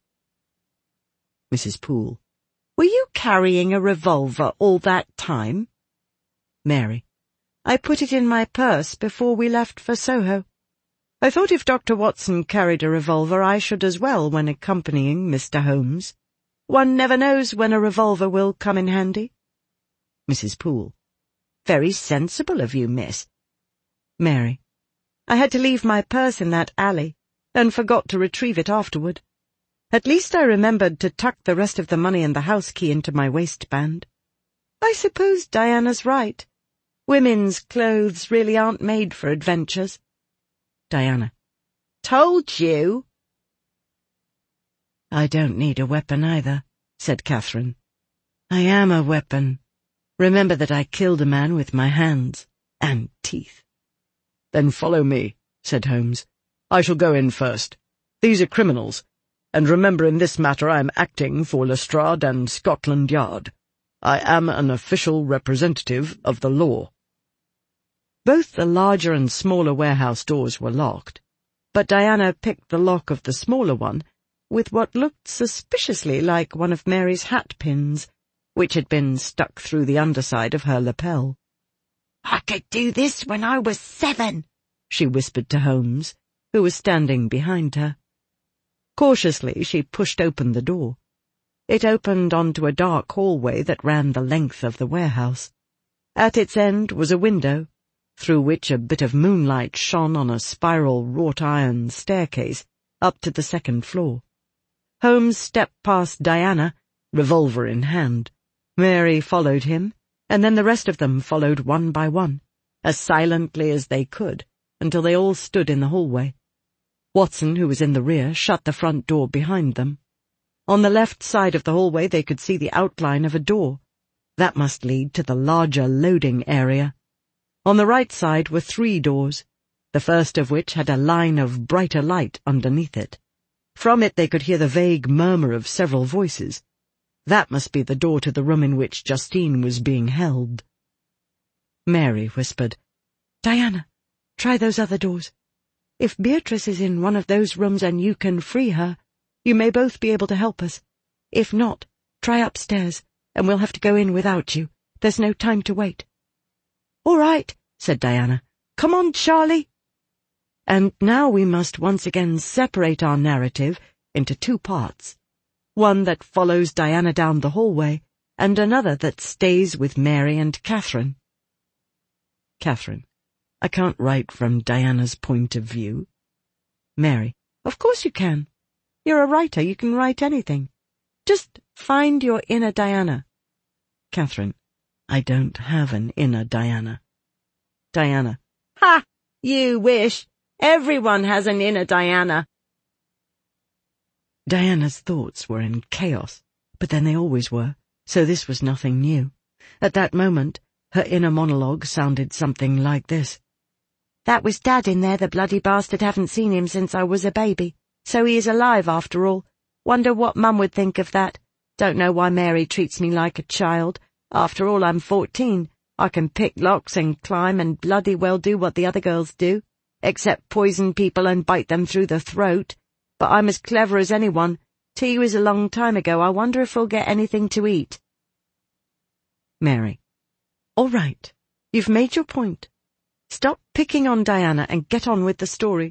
Mrs. Poole: "Were you carrying a revolver all that time?" Mary: "I put it in my purse before we left for Soho. I thought if Dr. Watson carried a revolver I should as well when accompanying Mr. Holmes. One never knows when a revolver will come in handy." Mrs. Poole: "Very sensible of you, miss." Mary: "I had to leave my purse in that alley, and forgot to retrieve it afterward. At least I remembered to tuck the rest of the money and the house key into my waistband. I suppose Diana's right. Women's clothes really aren't made for adventures." Diana: "Told you." "I don't need a weapon either," said Catherine. "I am a weapon. Remember that I killed a man with my hands and teeth." "Then follow me," said Holmes. "I shall go in first. These are criminals, and remember in this matter I am acting for Lestrade and Scotland Yard. I am an official representative of the law." Both the larger and smaller warehouse doors were locked, but Diana picked the lock of the smaller one with what looked suspiciously like one of Mary's hat pins, which had been stuck through the underside of her lapel. "I could do this when I was 7, she whispered to Holmes, who was standing behind her. Cautiously she pushed open the door. It opened onto a dark hallway that ran the length of the warehouse. At its end was a window, through which a bit of moonlight shone on a spiral wrought-iron staircase up to the second floor. Holmes stepped past Diana, revolver in hand. Mary followed him, and then the rest of them followed one by one, as silently as they could, until they all stood in the hallway. Watson, who was in the rear, shut the front door behind them. On the left side of the hallway they could see the outline of a door. That must lead to the larger loading area. On the right side were 3 doors, the first of which had a line of brighter light underneath it. From it they could hear the vague murmur of several voices. That must be the door to the room in which Justine was being held. Mary whispered, "Diana, try those other doors. If Beatrice is in one of those rooms and you can free her, you may both be able to help us. If not, try upstairs, and we'll have to go in without you. There's no time to wait." "All right," said Diana. "Come on, Charlie." And now we must once again separate our narrative into 2 parts. One that follows Diana down the hallway, and another that stays with Mary and Catherine. Catherine: "I can't write from Diana's point of view." Mary: "Of course you can. You're a writer, you can write anything. Just find your inner Diana." Catherine: "I don't have an inner Diana." Diana: "Ha! You wish. Everyone has an inner Diana." Diana's thoughts were in chaos, but then they always were, so this was nothing new. At that moment, her inner monologue sounded something like this. "That was Dad in there, the bloody bastard. Haven't seen him since I was a baby. So he is alive after all. Wonder what Mum would think of that. Don't know why Mary treats me like a child. After all, I'm 14. I can pick locks and climb and bloody well do what the other girls do, except poison people and bite them through the throat. But I'm as clever as anyone. Tea was a long time ago. I wonder if we'll get anything to eat." Mary: "All right. You've made your point. Stop picking on Diana and get on with the story."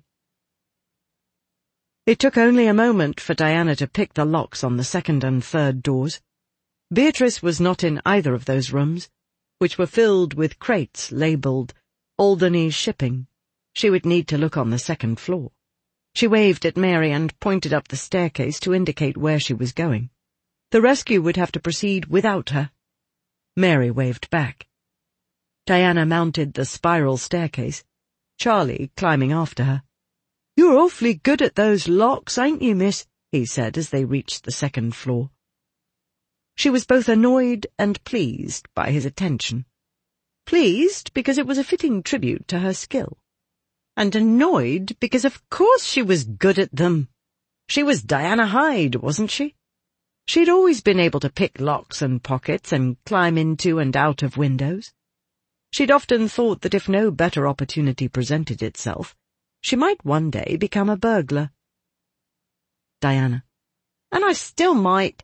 It took only a moment for Diana to pick the locks on the second and third doors. Beatrice was not in either of those rooms, which were filled with crates labelled Alderney Shipping. She would need to look on the second floor. She waved at Mary and pointed up the staircase to indicate where she was going. The rescue would have to proceed without her. Mary waved back. Diana mounted the spiral staircase, Charlie climbing after her. "You're awfully good at those locks, ain't you, miss?" he said as they reached the second floor. She was both annoyed and pleased by his attention. Pleased because it was a fitting tribute to her skill, and annoyed because of course she was good at them. She was Diana Hyde, wasn't she? She'd always been able to pick locks and pockets and climb into and out of windows. She'd often thought that if no better opportunity presented itself, she might one day become a burglar. Diana: "And I still might."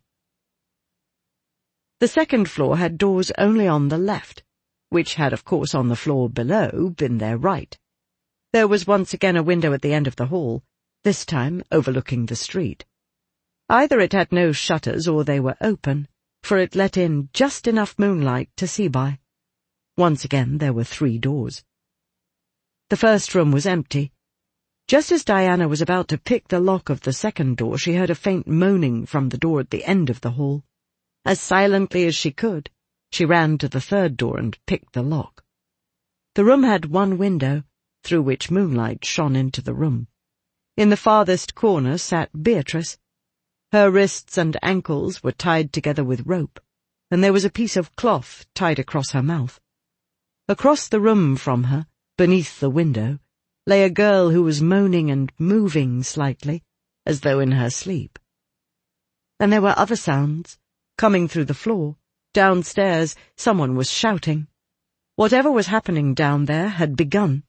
The second floor had doors only on the left, which had, of course, on the floor below been their right. There was once again a window at the end of the hall, this time overlooking the street. Either it had no shutters or they were open, for it let in just enough moonlight to see by. Once again there were 3 doors. The first room was empty. Just as Diana was about to pick the lock of the second door, she heard a faint moaning from the door at the end of the hall. As silently as she could, she ran to the third door and picked the lock. The room had one window, through which moonlight shone into the room. In the farthest corner sat Beatrice. Her wrists and ankles were tied together with rope, and there was a piece of cloth tied across her mouth. Across the room from her, beneath the window, lay a girl who was moaning and moving slightly, as though in her sleep. And there were other sounds, coming through the floor. Downstairs, someone was shouting. Whatever was happening down there had begun.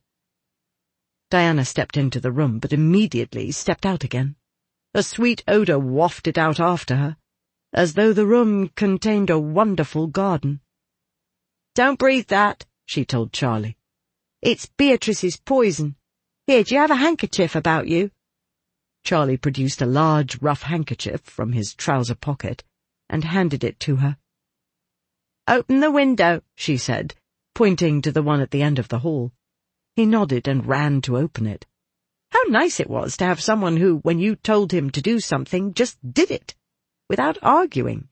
Diana stepped into the room, but immediately stepped out again. A sweet odour wafted out after her, as though the room contained a wonderful garden. "Don't breathe that," she told Charlie. "It's Beatrice's poison. Here, do you have a handkerchief about you?" Charlie produced a large, rough handkerchief from his trouser pocket and handed it to her. "Open the window," she said, pointing to the one at the end of the hall. He nodded and ran to open it. How nice it was to have someone who, when you told him to do something, just did it, without arguing.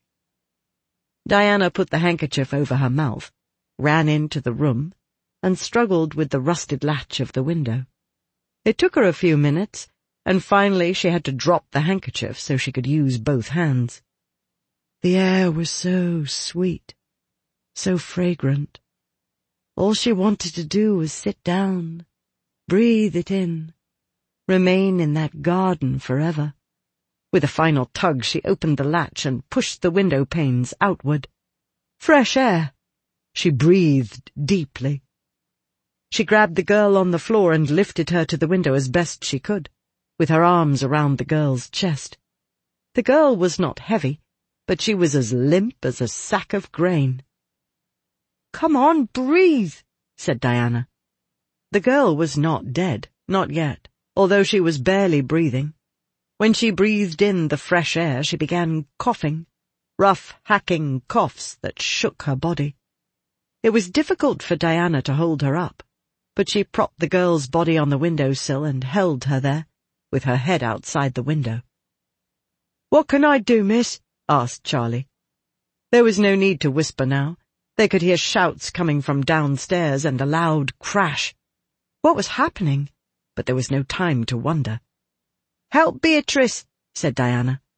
Diana put the handkerchief over her mouth, ran into the room, and struggled with the rusted latch of the window. It took her a few minutes, and finally she had to drop the handkerchief so she could use both hands. The air was so sweet, so fragrant. All she wanted to do was sit down, breathe it in, remain in that garden forever. With a final tug, she opened the latch and pushed the window panes outward. Fresh air! She breathed deeply. She grabbed the girl on the floor and lifted her to the window as best she could, with her arms around the girl's chest. The girl was not heavy, but she was as limp as a sack of grain. "Come on, breathe," said Diana. The girl was not dead, not yet, although she was barely breathing. When she breathed in the fresh air, she began coughing, rough, hacking coughs that shook her body. It was difficult for Diana to hold her up, but she propped the girl's body on the windowsill and held her there, with her head outside the window. "What can I do, miss?" asked Charlie. There was no need to whisper now. They could hear shouts coming from downstairs and a loud crash. What was happening? But there was no time to wonder. "Help Beatrice," said Diana.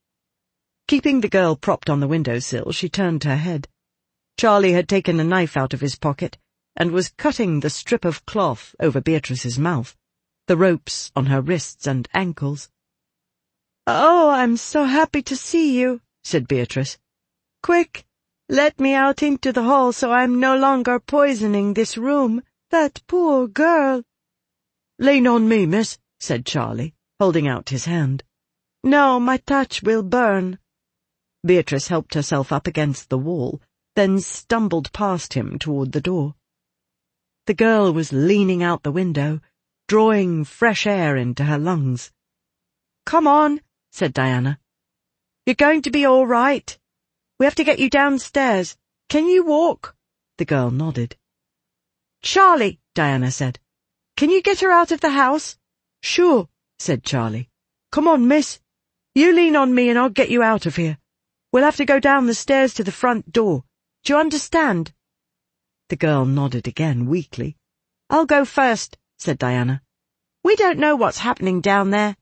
Keeping the girl propped on the windowsill, she turned her head. Charlie had taken a knife out of his pocket and was cutting the strip of cloth over Beatrice's mouth, the ropes on her wrists and ankles. "Oh, I'm so happy to see you," said Beatrice. "Quick, let me out into the hall so I'm no longer poisoning this room. That poor girl." "Lean on me, miss," said Charlie, holding out his hand. "No, my touch will burn." Beatrice helped herself up against the wall, then stumbled past him toward the door. The girl was leaning out the window, drawing fresh air into her lungs. "Come on," said Diana. "You're going to be all right. We have to get you downstairs. Can you walk?" The girl nodded. "Charlie," Diana said, "can you get her out of the house?" "Sure," said Charlie. "Come on, miss. You lean on me and I'll get you out of here. We'll have to go down the stairs to the front door. Do you understand?" The girl nodded again, weakly. "I'll go first," said Diana. "We don't know what's happening down there."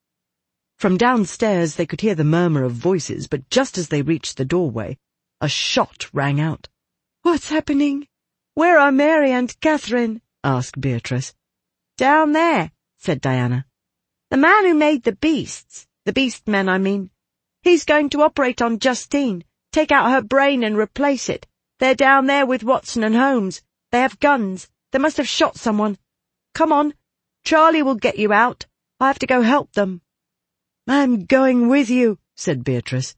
From downstairs they could hear the murmur of voices, but just as they reached the doorway, a shot rang out. "What's happening? Where are Mary and Catherine?" asked Beatrice. "Down there," said Diana. "The man who made the beasts, the beast-men, I mean, he's going to operate on Justine, take out her brain and replace it. They're down there with Watson and Holmes. They have guns. They must have shot someone. Come on. Charlie will get you out. I have to go help them." "I'm going with you," said Beatrice.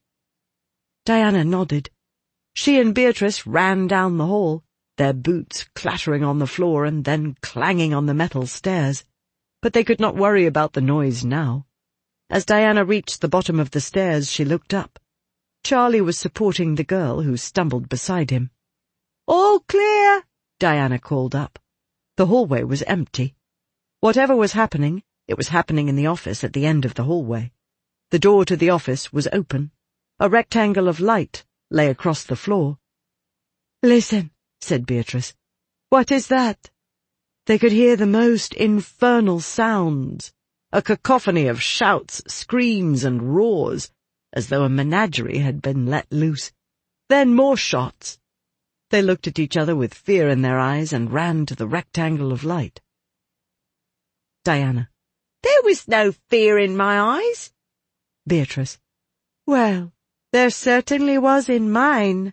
Diana nodded. She and Beatrice ran down the hall, their boots clattering on the floor and then clanging on the metal stairs. But they could not worry about the noise now. As Diana reached the bottom of the stairs, she looked up. Charlie was supporting the girl, who stumbled beside him. "All clear," Diana called up. The hallway was empty. Whatever was happening, it was happening in the office at the end of the hallway. The door to the office was open. A rectangle of light lay across the floor. "Listen," said Beatrice. "What is that?" They could hear the most infernal sounds, a cacophony of shouts, screams, and roars, as though a menagerie had been let loose. Then more shots. They looked at each other with fear in their eyes and ran to the rectangle of light. Diana. "There was no fear in my eyes." Beatrice. "Well, there certainly was in mine."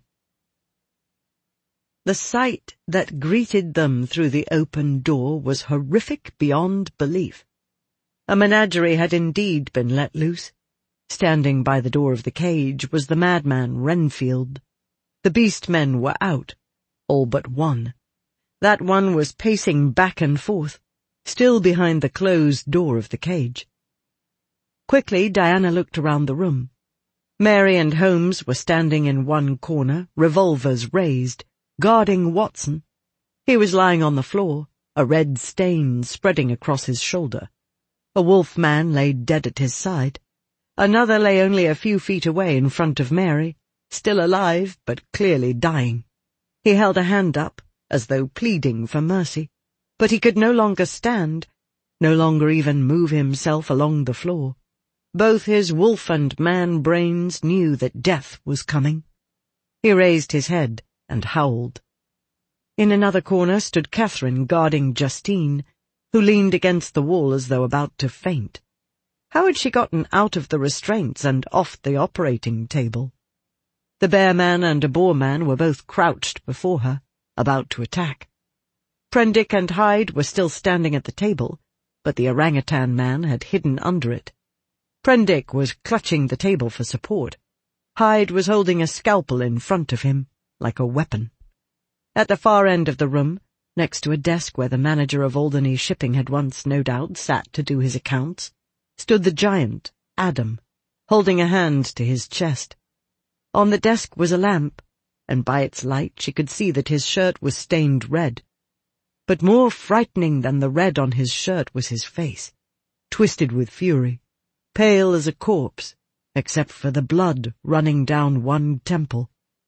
The sight that greeted them through the open door was horrific beyond belief. A menagerie had indeed been let loose. Standing by the door of the cage was the madman Renfield. The beast-men were out, all but one. That one was pacing back and forth, still behind the closed door of the cage. Quickly, Diana looked around the room. Mary and Holmes were standing in one corner, revolvers raised, guarding Watson. He was lying on the floor, a red stain spreading across his shoulder. A wolf man lay dead at his side. Another lay only a few feet away in front of Mary, still alive but clearly dying. He held a hand up, as though pleading for mercy, but he could no longer stand, no longer even move himself along the floor. Both his wolf and man brains knew that death was coming. He raised his head and howled. In another corner stood Catherine guarding Justine, who leaned against the wall as though about to faint. How had she gotten out of the restraints and off the operating table? The bear man and a boar man were both crouched before her, about to attack. Prendick and Hyde were still standing at the table, but the orangutan man had hidden under it. Prendick was clutching the table for support. Hyde was holding a scalpel in front of him, like a weapon. At the far end of the room, next to a desk where the manager of Alderney Shipping had once, no doubt, sat to do his accounts, stood the giant, Adam, holding a hand to his chest. On the desk was a lamp, and by its light she could see that his shirt was stained red. But more frightening than the red on his shirt was his face, twisted with fury, pale as a corpse, except for the blood running down one temple.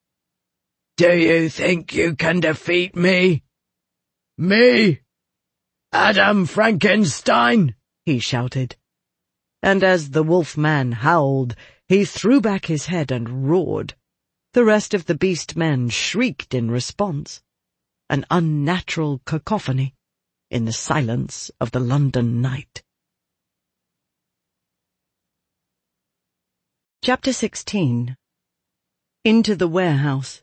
"Do you think you can defeat me? Me? Adam Frankenstein?" he shouted. And as the wolf man howled, He threw back his head and roared. The rest of the beast men shrieked in response. An unnatural cacophony in the silence of the London night. Chapter 16. Into the Warehouse.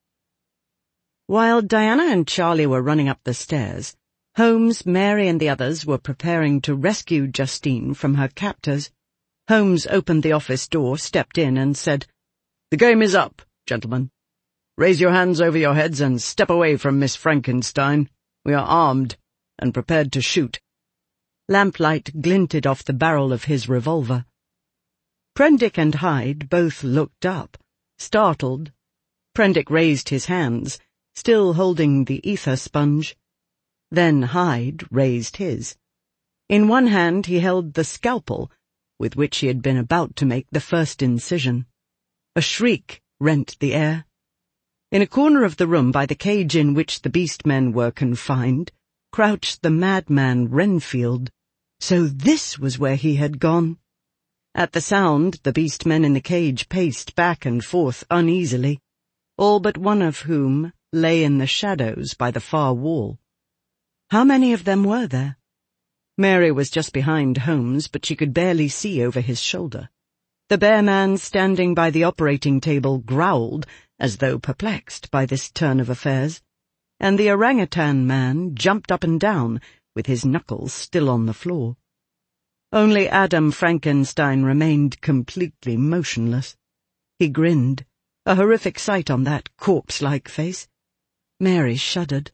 While Diana and Charlie were running up the stairs, Holmes, Mary, and the others were preparing to rescue Justine from her captors. Holmes opened the office door, stepped in, and said, "The game is up, gentlemen. Raise your hands over your heads and step away from Miss Frankenstein. We are armed and prepared to shoot." Lamplight glinted off the barrel of his revolver. Prendick and Hyde both looked up, startled. Prendick raised his hands, still holding the ether sponge. Then Hyde raised his. In one hand he held the scalpel, with which he had been about to make the first incision. A shriek rent the air. In a corner of the room by the cage in which the beast men were confined, crouched the madman Renfield. So this was where he had gone. At the sound, the beast men in the cage paced back and forth uneasily, all but one of whom lay in the shadows by the far wall. How many of them were there? Mary was just behind Holmes, but she could barely see over his shoulder. The bear man standing by the operating table growled, as though perplexed by this turn of affairs, and the orangutan man jumped up and down, with his knuckles still on the floor. Only Adam Frankenstein remained completely motionless. He grinned, a horrific sight on that corpse-like face. Mary shuddered.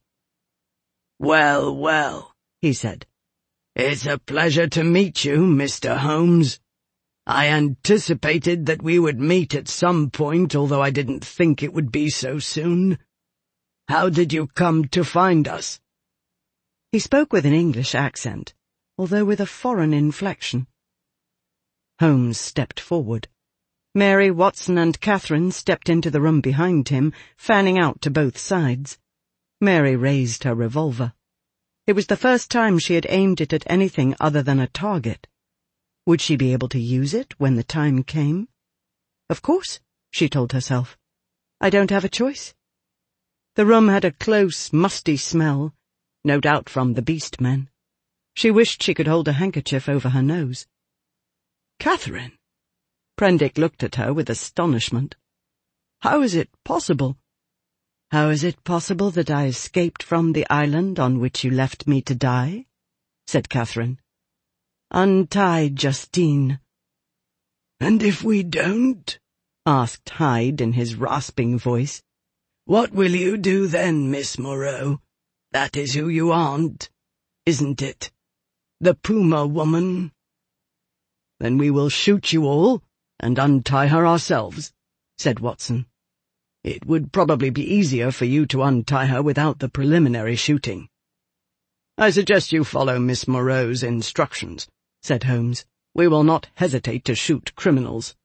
"Well, well," he said. "It's a pleasure to meet you, Mr. Holmes. I anticipated that we would meet at some point, although I didn't think it would be so soon. How did you come to find us?" He spoke with an English accent, although with a foreign inflection. Holmes stepped forward. Mary, Watson, and Catherine stepped into the room behind him, fanning out to both sides. Mary raised her revolver. It was the first time she had aimed it at anything other than a target. Would she be able to use it when the time came? Of course, she told herself. I don't have a choice. The room had a close, musty smell, no doubt from the beast men. She wished she could hold a handkerchief over her nose. "Catherine!" Prendick looked at her with astonishment. "How is it possible?" "How is it possible that I escaped from the island on which you left me to die?" said Catherine. "Untie Justine." "And if we don't?" asked Hyde in his rasping voice. "What will you do then, Miss Moreau? That is who you aren't, isn't it? The Puma woman?" "Then we will shoot you all and untie her ourselves," said Watson. "It would probably be easier for you to untie her without the preliminary shooting." "I suggest you follow Miss Moreau's instructions," said Holmes. "We will not hesitate to shoot criminals."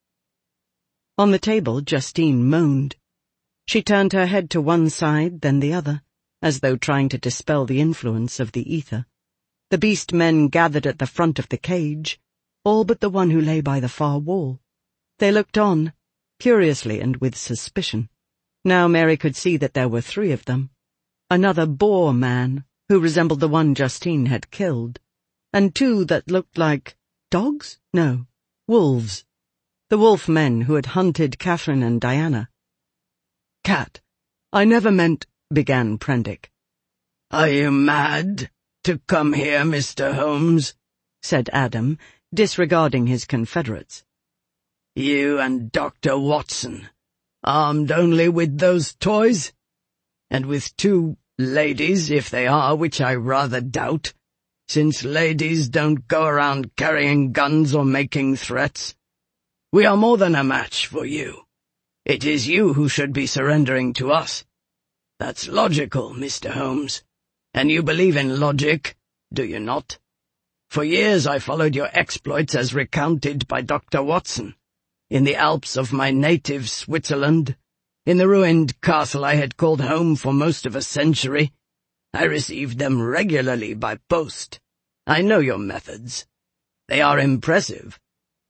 On the table, Justine moaned. She turned her head to one side, then the other, as though trying to dispel the influence of the ether. The beast men gathered at the front of the cage, all but the one who lay by the far wall. They looked on, curiously and with suspicion. Now Mary could see that there were 3 of them. Another boar man, who resembled the one Justine had killed, and 2 that looked like dogs? No, wolves. The wolf men who had hunted Catherine and Diana. "Cat, I never meant—" began Prendick. "Are you mad to come here, Mr. Holmes?" said Adam, disregarding his confederates. "You and Dr. Watson, armed only with those toys? And with 2 ladies, if they are, which I rather doubt, since ladies don't go around carrying guns or making threats. We are more than a match for you. It is you who should be surrendering to us. That's logical, Mr. Holmes. And you believe in logic, do you not? For years I followed your exploits as recounted by Dr. Watson, in the Alps of my native Switzerland, in the ruined castle I had called home for most of a century. I received them regularly by post. I know your methods. They are impressive,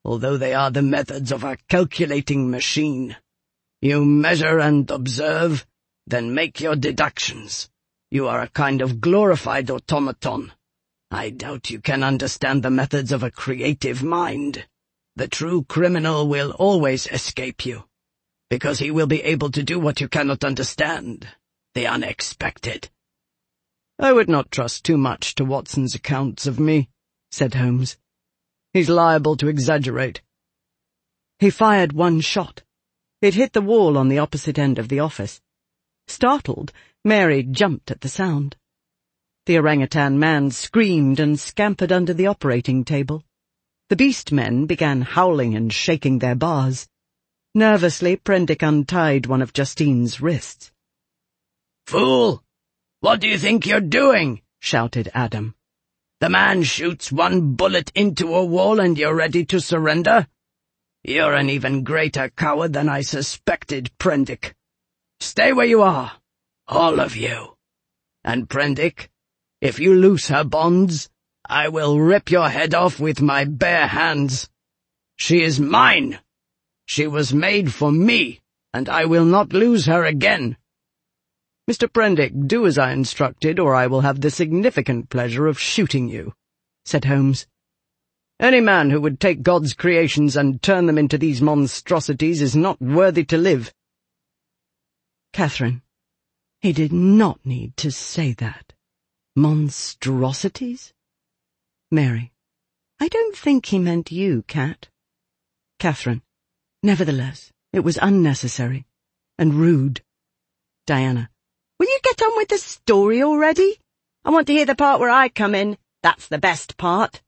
although they are the methods of a calculating machine. You measure and observe, then make your deductions. You are a kind of glorified automaton. I doubt you can understand the methods of a creative mind. The true criminal will always escape you, because he will be able to do what you cannot understand, the unexpected." "I would not trust too much to Watson's accounts of me," said Holmes. "He's liable to exaggerate." He fired one shot. It hit the wall on the opposite end of the office. Startled, Mary jumped at the sound. The orangutan man screamed and scampered under the operating table. The beast men began howling and shaking their bars. Nervously, Prendick untied one of Justine's wrists. "Fool! What do you think you're doing?" shouted Adam. "The man shoots one bullet into a wall and you're ready to surrender? You're an even greater coward than I suspected, Prendick. Stay where you are, all of you. And Prendick, if you loose her bonds, I will rip your head off with my bare hands. She is mine. She was made for me, and I will not lose her again." "Mr. Prendick, do as I instructed, or I will have the significant pleasure of shooting you," said Holmes. "Any man who would take God's creations and turn them into these monstrosities is not worthy to live." Catherine, he did not need to say that. Monstrosities? Mary, I don't think he meant you, Cat. Catherine, nevertheless, it was unnecessary and rude. Diana, Will you get on with the story already? I want to hear the part where I come in. That's the best part.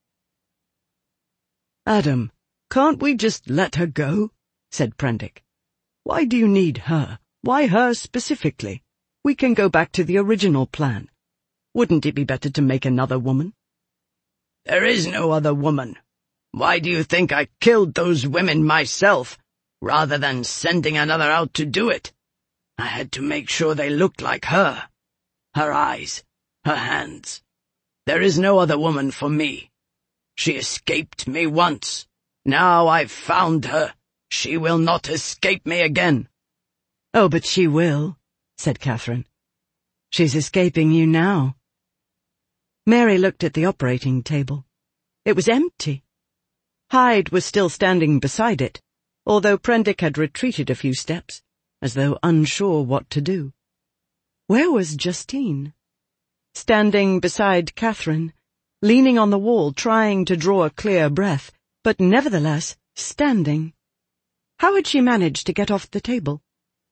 Adam, can't we just let her go? Said Prendick. Why do you need her? Why her specifically? We can go back to the original plan. Wouldn't it be better to make another woman? There is no other woman. Why do you think I killed those women myself, rather than sending another out to do it? I had to make sure they looked like her. Her eyes, her hands. There is no other woman for me. She escaped me once. Now I've found her. She will not escape me again. Oh, but she will, said Catherine. She's escaping you now. Mary looked at the operating table. It was empty. Hyde was still standing beside it, although Prendick had retreated a few steps, as though unsure what to do. Where was Justine? Standing beside Catherine, leaning on the wall, trying to draw a clear breath, but nevertheless standing. How had she managed to get off the table?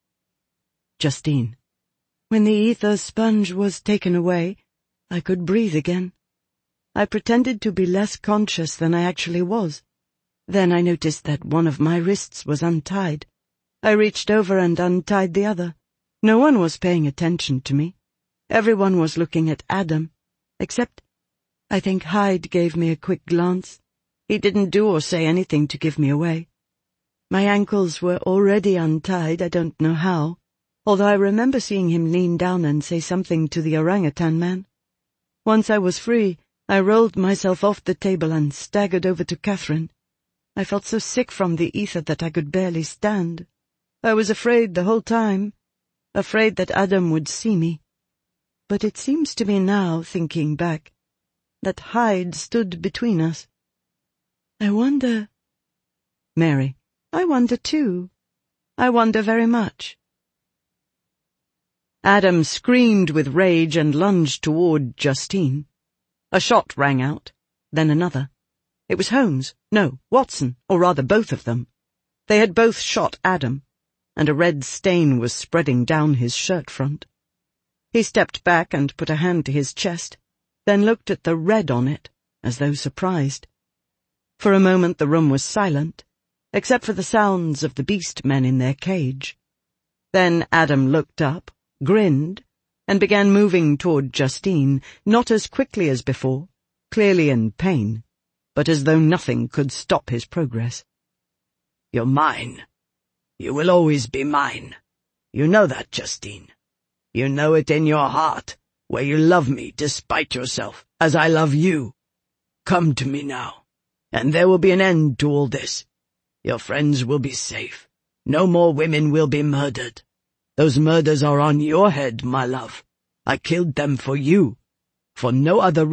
Justine. When the ether sponge was taken away, I could breathe again. I pretended to be less conscious than I actually was. Then I noticed that one of my wrists was untied. I reached over and untied the other. No one was paying attention to me. Everyone was looking at Adam, except, I think Hyde gave me a quick glance. He didn't do or say anything to give me away. My ankles were already untied, I don't know how, although I remember seeing him lean down and say something to the orangutan man. Once I was free, I rolled myself off the table and staggered over to Catherine. I felt so sick from the ether that I could barely stand. I was afraid the whole time, afraid that Adam would see me. But it seems to me now, thinking back, that Hyde stood between us. I wonder... Mary, I wonder too. I wonder very much. Adam screamed with rage and lunged toward Justine. A shot rang out, then another. It was Holmes, no, Watson, or rather both of them. They had both shot Adam, and a red stain was spreading down his shirt front. He stepped back and put a hand to his chest, then looked at the red on it, as though surprised. For a moment the room was silent, except for the sounds of the beast men in their cage. Then Adam looked up, grinned, and began moving toward Justine, not as quickly as before, clearly in pain, but as though nothing could stop his progress. You're mine. You will always be mine. You know that, Justine. You know it in your heart, where you love me despite yourself, as I love you. Come to me now. and there will be an end to all this. Your friends will be safe. No more women will be murdered. Those murders are on your head, my love. I killed them for you, for no other